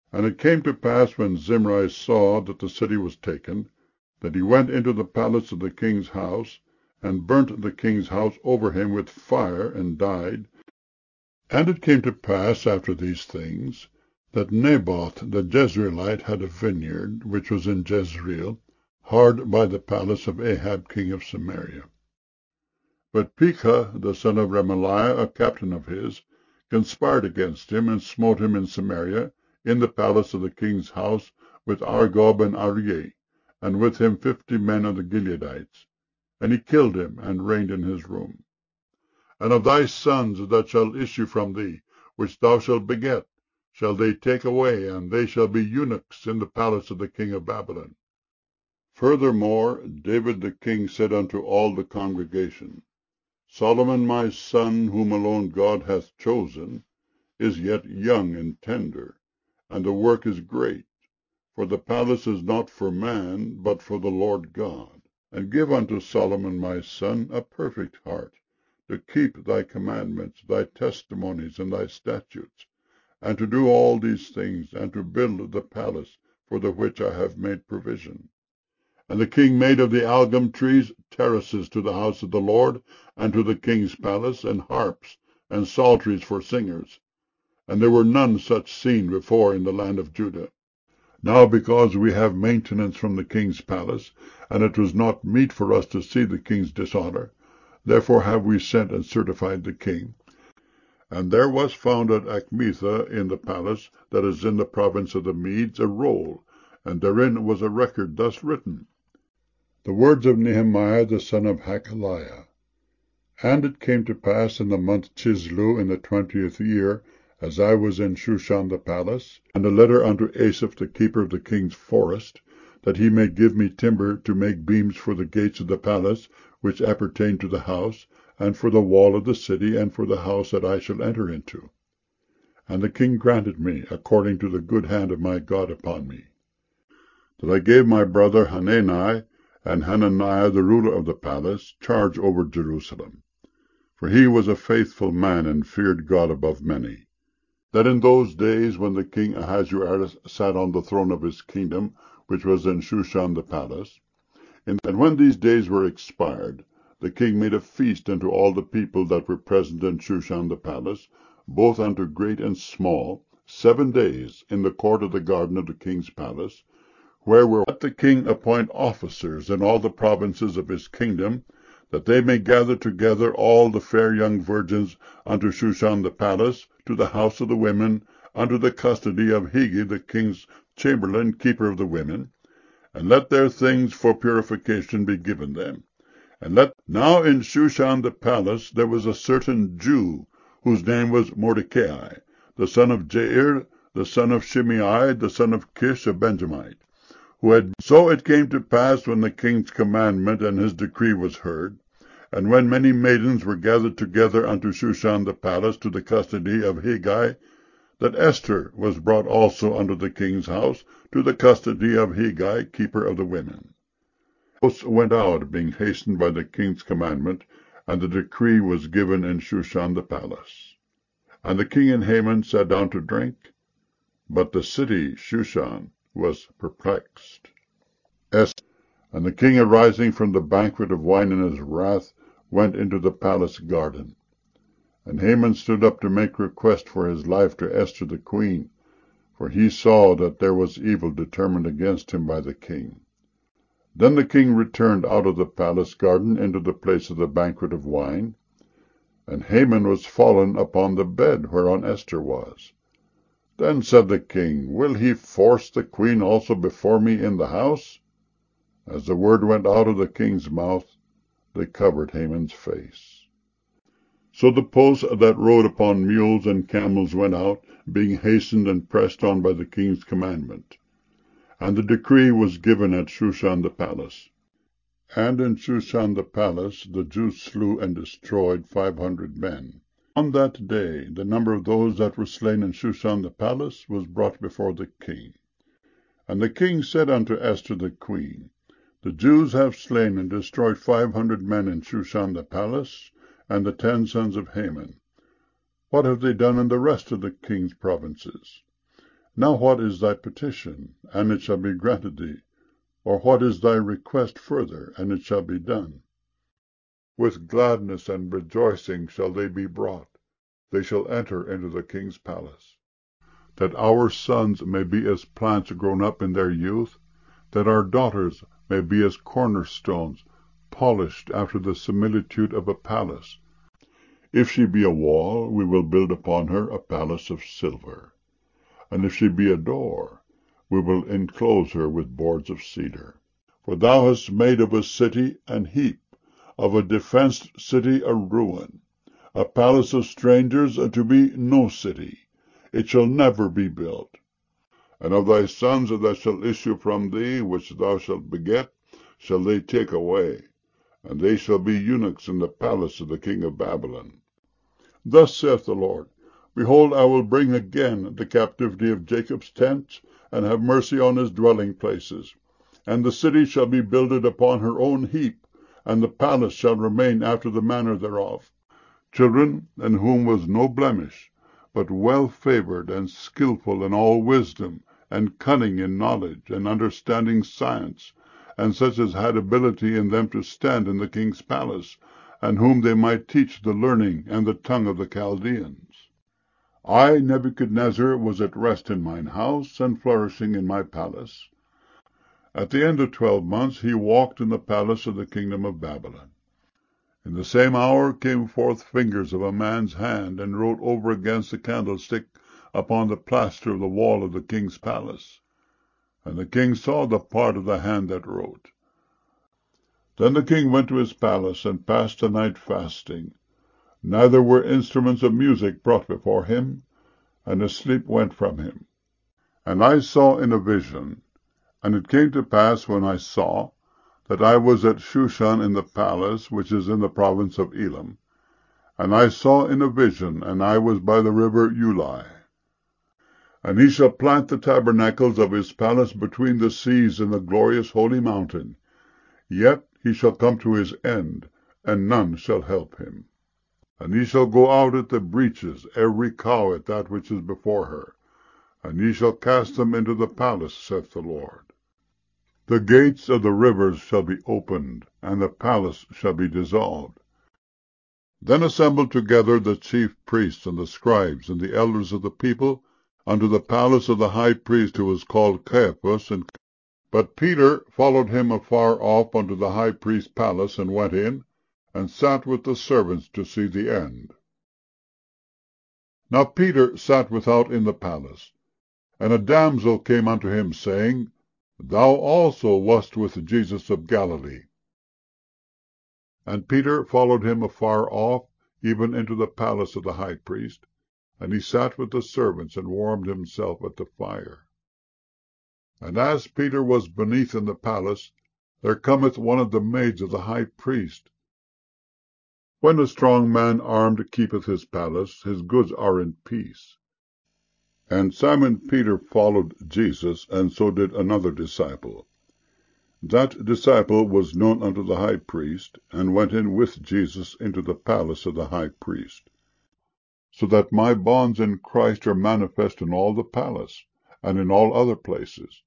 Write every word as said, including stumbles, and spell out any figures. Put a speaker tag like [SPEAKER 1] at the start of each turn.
[SPEAKER 1] And it came to pass, when Zimri saw that the city was taken, that he went into the palace of the king's house, and burnt the king's house over him with fire, and died. And it came to pass after these things, that Naboth the Jezreelite had a vineyard, which was in Jezreel, hard by the palace of Ahab king of Samaria. But Pekah the son of Remaliah, a captain of his, conspired against him, and smote him in Samaria, in the palace of the king's house, with Argob and Arieh, and with him fifty men of the Gileadites. And he killed him, and reigned in his room. And of thy sons that shall issue from thee, which thou shalt beget, shall they take away, and they shall be eunuchs in the palace of the king of Babylon. Furthermore, David the king said unto all the congregation, Solomon my son, whom alone God hath chosen, is yet young and tender, and the work is great. For the palace is not for man, but for the Lord God. And give unto Solomon my son a perfect heart, to keep thy commandments, thy testimonies, and thy statutes, and to do all these things, and to build the palace, for the which I have made provision. And the king made of the algum trees terraces to the house of the Lord, and to the king's palace, and harps, and psalteries for singers. And there were none such seen before in the land of Judah. Now because we have maintenance from the king's palace, and it was not meet for us to see the king's dishonour, therefore have we sent and certified the king. And there was found at Achmetha in the palace, that is in the province of the Medes, a roll, and therein was a record thus written, The words of Nehemiah the son of Hachaliah. And it came to pass in the month Chislu, in the twentieth year, as I was in Shushan the palace, and a letter unto Asaph the keeper of the king's forest, that he may give me timber to make beams for the gates of the palace, which appertain to the house, and for the wall of the city, and for the house that I shall enter into. And the king granted me, according to the good hand of my God upon me. That I gave my brother Hanani, and Hananiah the ruler of the palace, charge over Jerusalem. For he was a faithful man, and feared God above many. That in those days, when the king Ahasuerus sat on the throne of his kingdom, which was in Shushan the palace, and when these days were expired, the king made a feast unto all the people that were present in Shushan the palace, both unto great and small, seven days, in the court of the garden of the king's palace, wherewith let the king appoint officers in all the provinces of his kingdom, that they may gather together all the fair young virgins unto Shushan the palace, to the house of the women, unto the custody of Hegi the king's chamberlain, keeper of the women, and let their things for purification be given them. And let now in Shushan the palace there was a certain Jew, whose name was Mordecai, the son of Jair, the son of Shimei, the son of Kish, a Benjamite, who had so it came to pass, when the king's commandment and his decree was heard, and when many maidens were gathered together unto Shushan the palace, to the custody of Hegai, that Esther was brought also unto the king's house, to the custody of Hegai, keeper of the women. Hosts went out, being hastened by the king's commandment, and the decree was given in Shushan the palace. And the king and Haman sat down to drink, but the city Shushan was perplexed. Esther. And the king, arising from the banquet of wine in his wrath, went into the palace garden. And Haman stood up to make request for his life to Esther the queen, for he saw that there was evil determined against him by the king. Then the king returned out of the palace garden into the place of the banquet of wine, and Haman was fallen upon the bed whereon Esther was. Then said the king, Will he force the queen also before me in the house? As the word went out of the king's mouth, they covered Haman's face. So the posts that rode upon mules and camels went out, being hastened and pressed on by the king's commandment. And the decree was given at Shushan the palace. And in Shushan the palace the Jews slew and destroyed five hundred men. On that day the number of those that were slain in Shushan the palace was brought before the king. And the king said unto Esther the queen, The Jews have slain and destroyed five hundred men in Shushan the palace, and the ten sons of Haman. What have they done in the rest of the king's provinces? Now what is thy petition? And it shall be granted thee. Or what is thy request further? And it shall be done. With gladness and rejoicing shall they be brought. They shall enter into the king's palace. That our sons may be as plants grown up in their youth, that our daughters may be as cornerstones, polished after the similitude of a palace. If she be a wall, we will build upon her a palace of silver. And if she be a door, we will enclose her with boards of cedar. For thou hast made of a city an heap, of a defenced city a ruin, a palace of strangers to be no city. It shall never be built. And of thy sons that shall issue from thee, which thou shalt beget, shall they take away, and they shall be eunuchs in the palace of the king of Babylon. Thus saith the Lord, Behold, I will bring again the captivity of Jacob's tents, and have mercy on his dwelling places. And the city shall be builded upon her own heap, and the palace shall remain after the manner thereof. Children, in whom was no blemish, but well favored and skillful in all wisdom, and cunning in knowledge, and understanding science, and such as had ability in them to stand in the king's palace, and whom they might teach the learning and the tongue of the Chaldeans. I, Nebuchadnezzar, was at rest in mine house, and flourishing in my palace. At the end of twelve months he walked in the palace of the kingdom of Babylon. In the same hour came forth fingers of a man's hand, and wrote over against the candlestick upon the plaster of the wall of the king's palace. And the king saw the part of the hand that wrote. Then the king went to his palace, and passed the night fasting. Neither were instruments of music brought before him, and his sleep went from him. And I saw in a vision, and it came to pass when I saw, that I was at Shushan in the palace, which is in the province of Elam. And I saw in a vision, and I was by the river Ulai. And he shall plant the tabernacles of his palace between the seas in the glorious holy mountain. Yet he shall come to his end, and none shall help him. And he shall go out at the breaches, every cow at that which is before her. And ye shall cast them into the palace, saith the Lord. The gates of the rivers shall be opened, and the palace shall be dissolved. Then assembled together the chief priests and the scribes and the elders of the people unto the palace of the high priest, who was called Caiaphas. And But Peter followed him afar off unto the high priest's palace, and went in, and sat with the servants to see the end. Now Peter sat without in the palace, and a damsel came unto him, saying, Thou also wast with Jesus of Galilee. And Peter followed him afar off, even into the palace of the high priest, and he sat with the servants, and warmed himself at the fire. And as Peter was beneath in the palace, there cometh one of the maids of the high priest. When a strong man armed keepeth his palace, his goods are in peace. And Simon Peter followed Jesus, and so did another disciple. That disciple was known unto the high priest, and went in with Jesus into the palace of the high priest. So that my bonds in Christ are manifest in all the palace, and in all other places,